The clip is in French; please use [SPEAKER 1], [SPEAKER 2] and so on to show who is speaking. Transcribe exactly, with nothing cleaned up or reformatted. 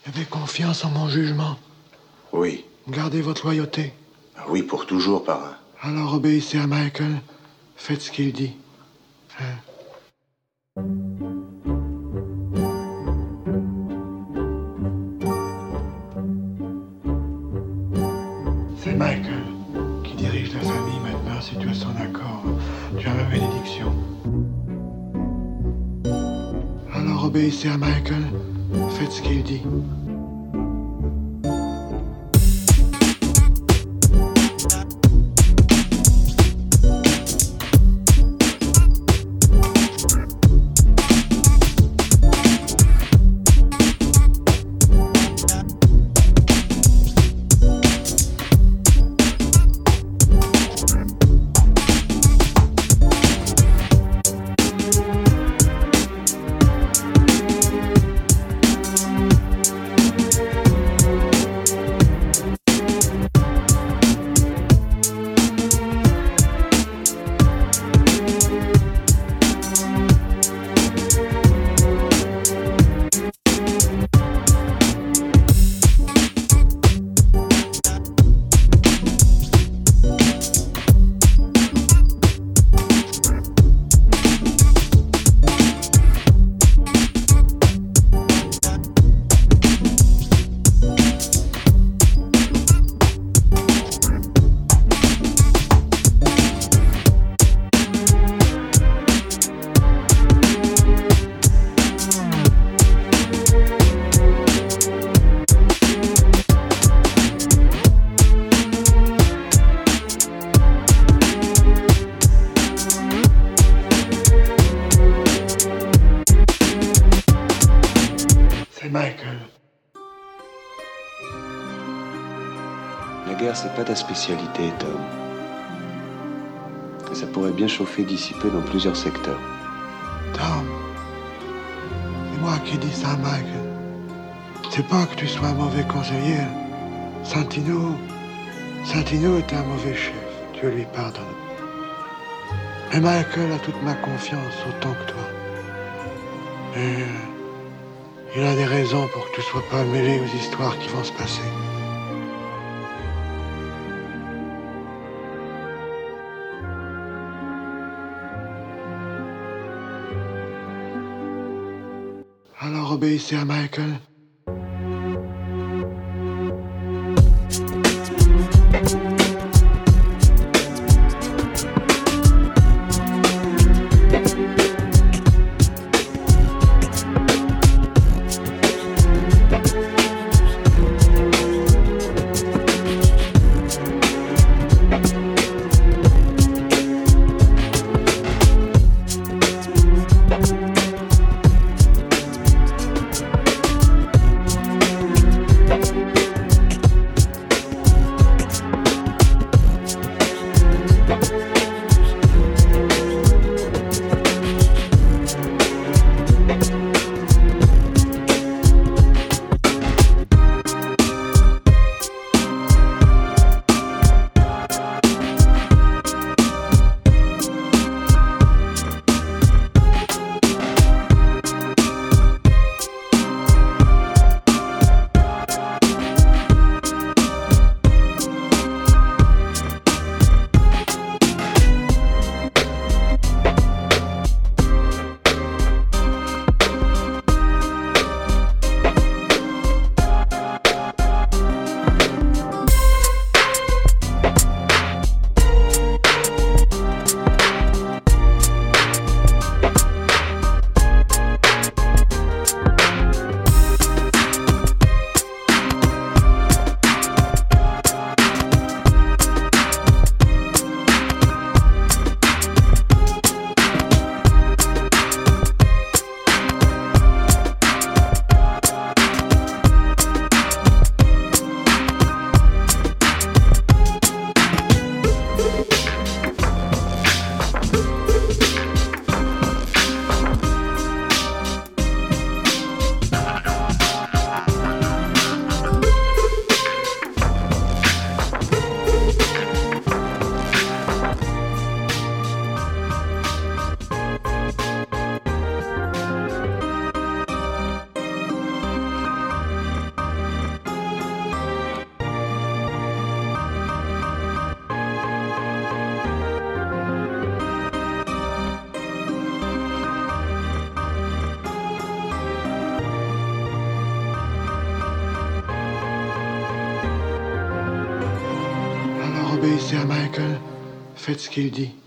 [SPEAKER 1] Avez confiance en mon jugement.
[SPEAKER 2] Oui.
[SPEAKER 1] Gardez votre loyauté.
[SPEAKER 2] Oui, pour toujours, parrain.
[SPEAKER 1] Alors obéissez à Michael. Faites ce qu'il dit. Hein? C'est Michael qui dirige la famille maintenant, si tu as son accord. Tu as ma bénédiction. Alors obéissez à Michael. Faites ce qu'il dit. Michael.
[SPEAKER 3] La guerre, c'est pas ta spécialité, Tom. Et ça pourrait bien chauffer d'ici peu dans plusieurs secteurs.
[SPEAKER 1] Tom, c'est moi qui dis ça, Michael. C'est pas que tu sois un mauvais conseiller. Santino, Santino est un mauvais chef. Dieu lui pardonne. Mais Michael a toute ma confiance, autant que toi. Et il a des raisons pour que tu sois pas mêlé aux histoires qui vont se passer. Alors obéissez à Michael. obéissez à Michael, faites ce qu'il dit.